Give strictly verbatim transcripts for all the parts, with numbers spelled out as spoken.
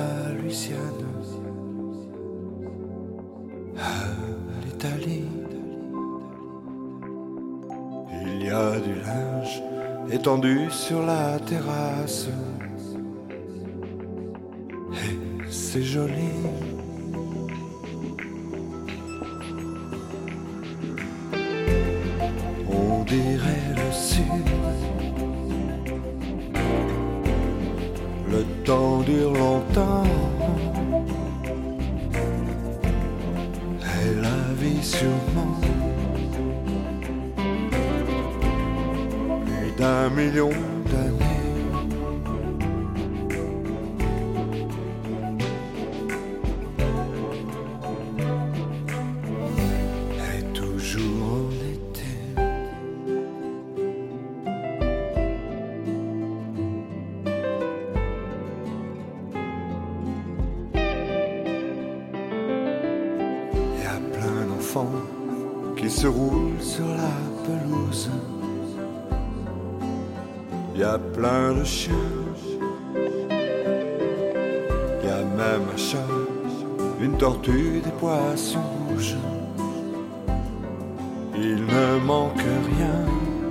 Louisiane, à l'Italie. Il y a du linge étendu sur la terrasse, et c'est joli. On dirait le sud. Le temps dure longtemps, et la vie sûrement. Plus d'un million d'années. Et toujours en été. Y a plein d'enfants qui se roulent sur la pelouse. Y a plein de chiens, y a même un chat, une tortue, des poissons rouges. Il ne manque rien.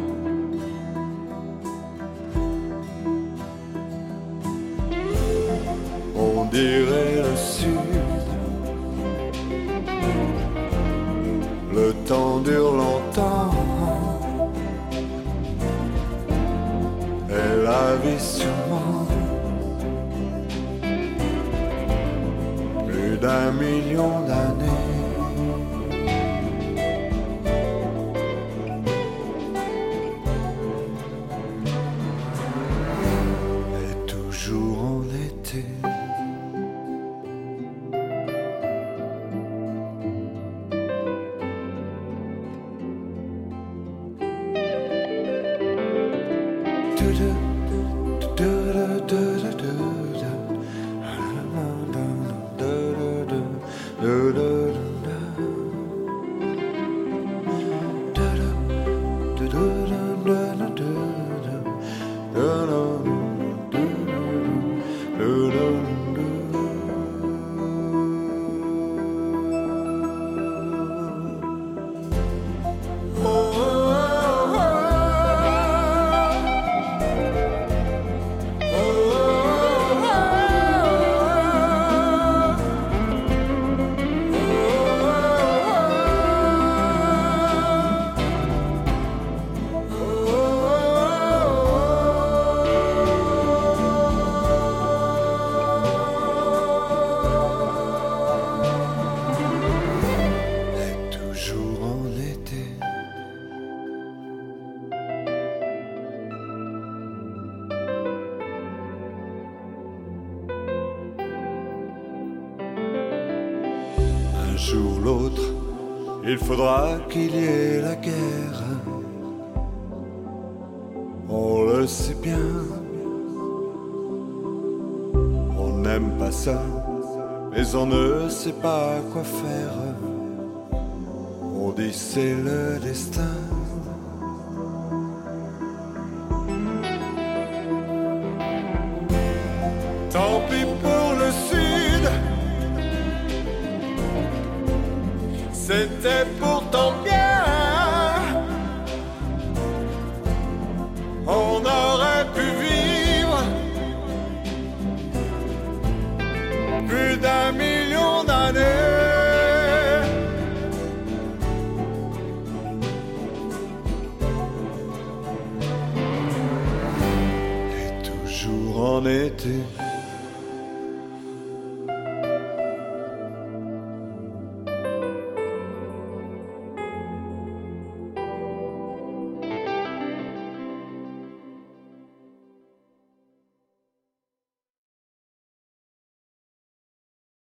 On dirait le sud. Le temps dure longtemps. Et la vie sûrement. Plus d'un million d'années. Et toujours en été. Un jour ou l'autre, il faudra qu'il y ait la guerre. On le sait bien. On n'aime pas ça, mais on ne sait pas quoi faire. On dit c'est le destin. Tant pis pour le sud. C'était pourtant bien. On aurait pu vivre plus d'un million d'années. Et toujours en été.